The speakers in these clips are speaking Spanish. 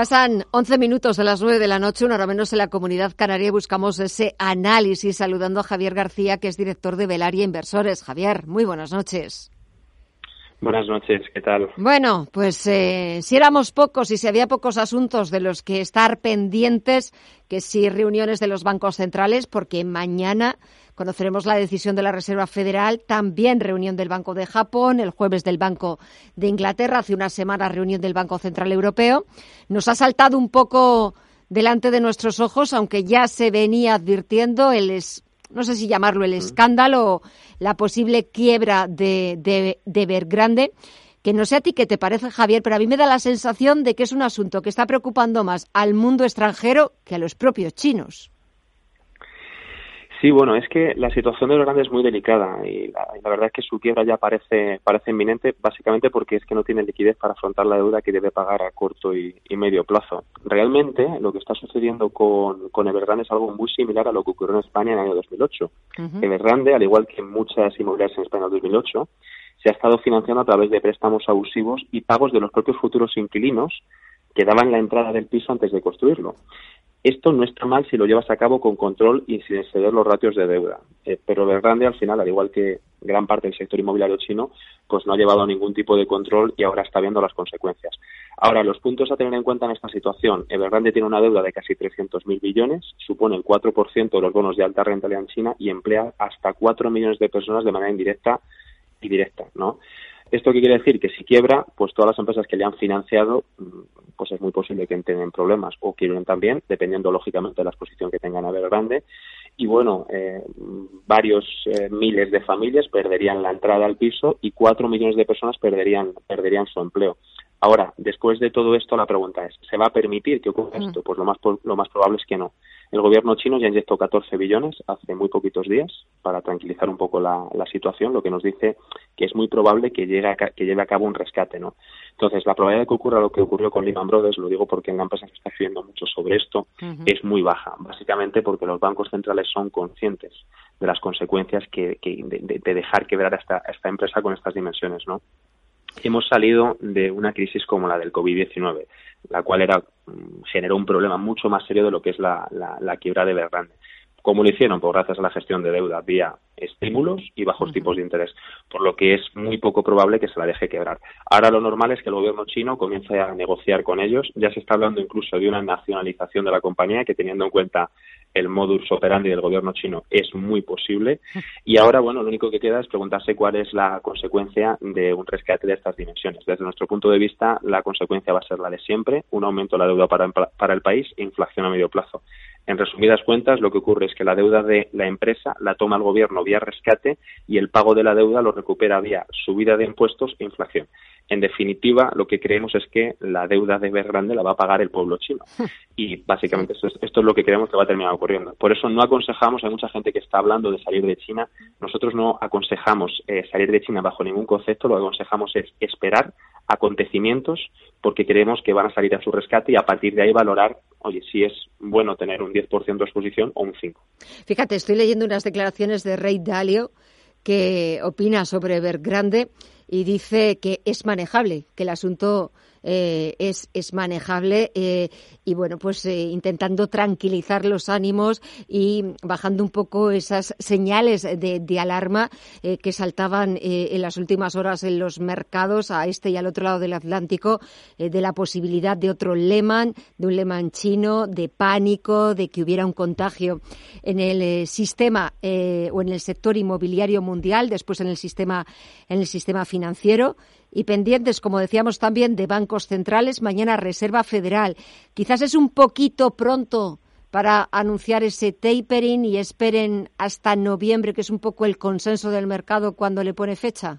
Pasan 11 minutos de las 9 de la noche, una hora menos en la Comunidad Canaria, y buscamos ese análisis saludando a Javier García, que es director de Velaria Inversores. Javier, muy buenas noches. Buenas noches, ¿qué tal? Bueno, pues si éramos pocos y si había pocos asuntos de los que estar pendientes, que sí reuniones de los bancos centrales, porque mañana conoceremos la decisión de la Reserva Federal, también reunión del Banco de Japón, el jueves del Banco de Inglaterra, hace una semana reunión del Banco Central Europeo. Nos ha saltado un poco delante de nuestros ojos, aunque ya se venía advirtiendo no sé si llamarlo el escándalo o la posible quiebra de Evergrande, que no sé a ti qué te parece, Javier, pero a mí me da la sensación de que es un asunto que está preocupando más al mundo extranjero que a los propios chinos. Sí, bueno, es que la situación de Evergrande es muy delicada y la verdad es que su quiebra ya parece inminente, básicamente porque es que no tiene liquidez para afrontar la deuda que debe pagar a corto y medio plazo. Realmente, lo que está sucediendo con Evergrande es algo muy similar a lo que ocurrió en España en el año 2008. Evergrande, al igual que muchas inmobiliarias en España en el 2008, se ha estado financiando a través de préstamos abusivos y pagos de los propios futuros inquilinos que daban la entrada del piso antes de construirlo. Esto no está mal si lo llevas a cabo con control y sin exceder los ratios de deuda. Pero Evergrande, al final, al igual que gran parte del sector inmobiliario chino, pues no ha llevado ningún tipo de control y ahora está viendo las consecuencias. Ahora, los puntos a tener en cuenta en esta situación. Evergrande tiene una deuda de casi 300.000 billones, supone el 4% de los bonos de alta rentabilidad en China y emplea hasta 4 millones de personas de manera indirecta y directa, ¿no? ¿Esto qué quiere decir? Que si quiebra, pues todas las empresas que le han financiado, pues es muy posible que entren en problemas o quiebren también, dependiendo lógicamente de la exposición que tengan a Evergrande. Y bueno, varios miles de familias perderían la entrada al piso y 4 millones de personas perderían su empleo. Ahora, después de todo esto, la pregunta es, ¿se va a permitir que ocurra esto? Pues lo más probable es que no. El gobierno chino ya inyectó 14 billones hace muy poquitos días para tranquilizar un poco la situación, lo que nos dice que es muy probable que lleve a cabo un rescate, ¿no? Entonces, la probabilidad de que ocurra lo que ocurrió con Lehman Brothers, lo digo porque en la empresa se está escribiendo mucho sobre esto, es muy baja, básicamente porque los bancos centrales son conscientes de las consecuencias de dejar quebrar a esta empresa con estas dimensiones, ¿no? Hemos salido de una crisis como la del COVID-19, la cual generó un problema mucho más serio de lo que es la quiebra de Evergrande. ¿Cómo lo hicieron? Pues gracias a la gestión de deuda vía estímulos y bajos tipos de interés, por lo que es muy poco probable que se la deje quebrar. Ahora lo normal es que el gobierno chino comience a negociar con ellos. Ya se está hablando incluso de una nacionalización de la compañía, que teniendo en cuenta el modus operandi del gobierno chino es muy posible. Y ahora, bueno, lo único que queda es preguntarse cuál es la consecuencia de un rescate de estas dimensiones. Desde nuestro punto de vista, la consecuencia va a ser la de siempre, un aumento de la deuda para el país e inflación a medio plazo. En resumidas cuentas, lo que ocurre es que la deuda de la empresa la toma el gobierno vía rescate y el pago de la deuda lo recupera vía subida de impuestos e inflación. En definitiva, lo que creemos es que la deuda de Evergrande la va a pagar el pueblo chino. Y básicamente esto es lo que creemos que va a terminar ocurriendo. Por eso no aconsejamos, hay mucha gente que está hablando de salir de China. Nosotros no aconsejamos salir de China bajo ningún concepto. Lo que aconsejamos es esperar acontecimientos porque creemos que van a salir a su rescate y a partir de ahí valorar, oye, si es bueno tener un 10% de exposición o un 5%. Fíjate, estoy leyendo unas declaraciones de Ray Dalio que opina sobre Evergrande y dice que es manejable, que el asunto es manejable y bueno, pues intentando tranquilizar los ánimos y bajando un poco esas señales de alarma que saltaban en las últimas horas en los mercados a este y al otro lado del Atlántico, de la posibilidad de otro Lehman, de un Lehman chino, de pánico, de que hubiera un contagio en el sistema o en el sector inmobiliario mundial, después en el sistema financiero. Y pendientes, como decíamos también, de bancos centrales, mañana Reserva Federal. Quizás es un poquito pronto para anunciar ese tapering y esperen hasta noviembre, que es un poco el consenso del mercado cuando le pone fecha.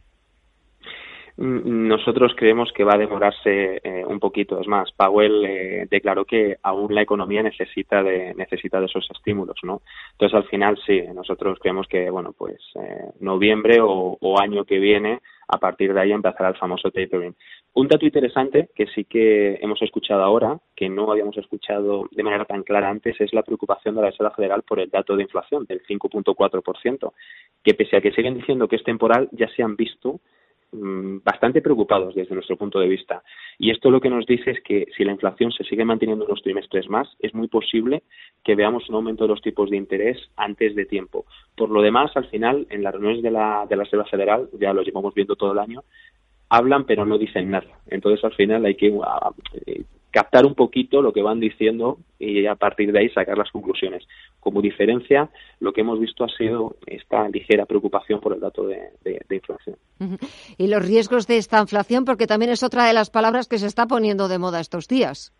Nosotros creemos que va a demorarse un poquito. Es más, Powell declaró que aún la economía necesita de esos estímulos, ¿no? Entonces, al final, sí, nosotros creemos que, bueno, pues noviembre o año que viene, a partir de ahí empezará el famoso tapering. Un dato interesante que sí que hemos escuchado ahora, que no habíamos escuchado de manera tan clara antes, es la preocupación de la Reserva Federal por el dato de inflación del 5.4%, que pese a que siguen diciendo que es temporal, ya se han visto bastante preocupados desde nuestro punto de vista. Y esto lo que nos dice es que si la inflación se sigue manteniendo unos trimestres más, es muy posible que veamos un aumento de los tipos de interés antes de tiempo. Por lo demás, al final, en las reuniones de la Reserva Federal, ya lo llevamos viendo todo el año, hablan pero no dicen nada. Entonces, al final hay que captar un poquito lo que van diciendo y a partir de ahí sacar las conclusiones. Como diferencia, lo que hemos visto ha sido esta ligera preocupación por el dato de inflación. Y los riesgos de esta inflación, porque también es otra de las palabras que se está poniendo de moda estos días.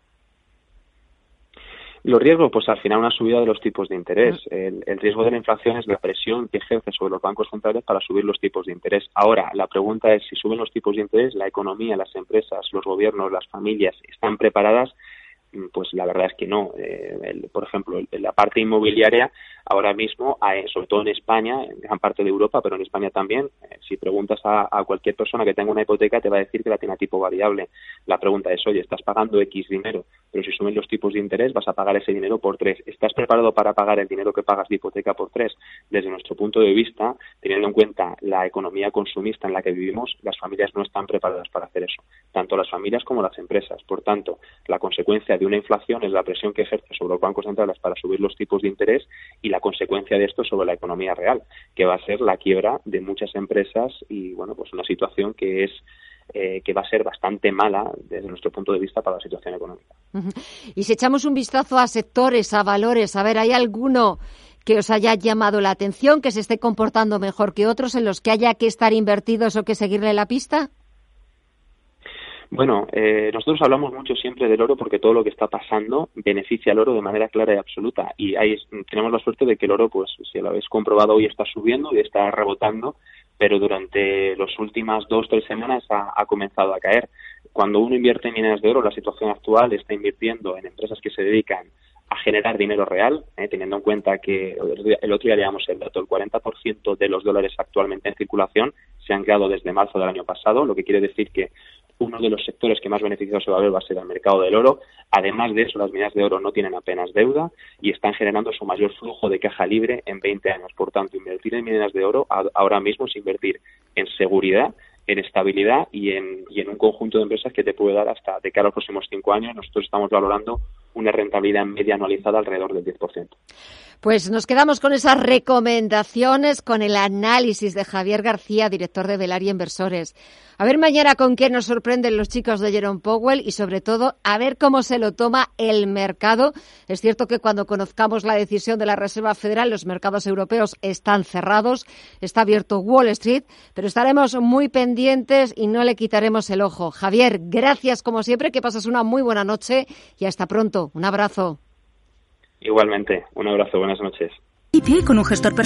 Los riesgos, pues al final una subida de los tipos de interés. El riesgo de la inflación es la presión que ejerce sobre los bancos centrales para subir los tipos de interés. Ahora, la pregunta es si suben los tipos de interés, la economía, las empresas, los gobiernos, las familias, ¿están preparadas? Pues la verdad es que no. Por ejemplo, en la parte inmobiliaria, ahora mismo, sobre todo en España, en gran parte de Europa, pero en España también, si preguntas a cualquier persona que tenga una hipoteca, te va a decir que la tiene a tipo variable. La pregunta es, oye, estás pagando X dinero, pero si suben los tipos de interés, vas a pagar ese dinero por 3. ¿Estás preparado para pagar el dinero que pagas de hipoteca por 3? Desde nuestro punto de vista, teniendo en cuenta la economía consumista en la que vivimos, las familias no están preparadas para hacer eso, tanto las familias como las empresas. Por tanto, la consecuencia de una inflación es la presión que ejerce sobre los bancos centrales para subir los tipos de interés y la consecuencia de esto sobre la economía real, que va a ser la quiebra de muchas empresas y, bueno, pues una situación que va a ser bastante mala desde nuestro punto de vista para la situación económica. Y si echamos un vistazo a sectores, a valores, a ver, ¿hay alguno que os haya llamado la atención, que se esté comportando mejor que otros, en los que haya que estar invertidos o que seguirle la pista? Bueno, nosotros hablamos mucho siempre del oro porque todo lo que está pasando beneficia al oro de manera clara y absoluta. Y ahí tenemos la suerte de que el oro, pues si lo habéis comprobado, hoy está subiendo y está rebotando, pero durante las últimas 2-3 semanas ha comenzado a caer. Cuando uno invierte en minas de oro, la situación actual está invirtiendo en empresas que se dedican a generar dinero real, teniendo en cuenta que el otro día leíamos el dato, el 40% de los dólares actualmente en circulación se han creado desde marzo del año pasado, lo que quiere decir que uno de los sectores que más beneficiados se va a ver va a ser el mercado del oro. Además de eso, las minas de oro no tienen apenas deuda y están generando su mayor flujo de caja libre en 20 años. Por tanto, invertir en minas de oro ahora mismo es invertir en seguridad, en estabilidad y en un conjunto de empresas que te puede dar hasta de cara a los próximos 5 años. Nosotros estamos valorando una rentabilidad media anualizada alrededor del 10%. Pues nos quedamos con esas recomendaciones, con el análisis de Javier García, director de Velaria Inversores. A ver mañana con qué nos sorprenden los chicos de Jerome Powell y sobre todo a ver cómo se lo toma el mercado. Es cierto que cuando conozcamos la decisión de la Reserva Federal, los mercados europeos están cerrados, está abierto Wall Street, pero estaremos muy pendientes y no le quitaremos el ojo. Javier, gracias como siempre, que pases una muy buena noche y hasta pronto. Un abrazo. Igualmente, un abrazo, buenas noches. Con un gestor personal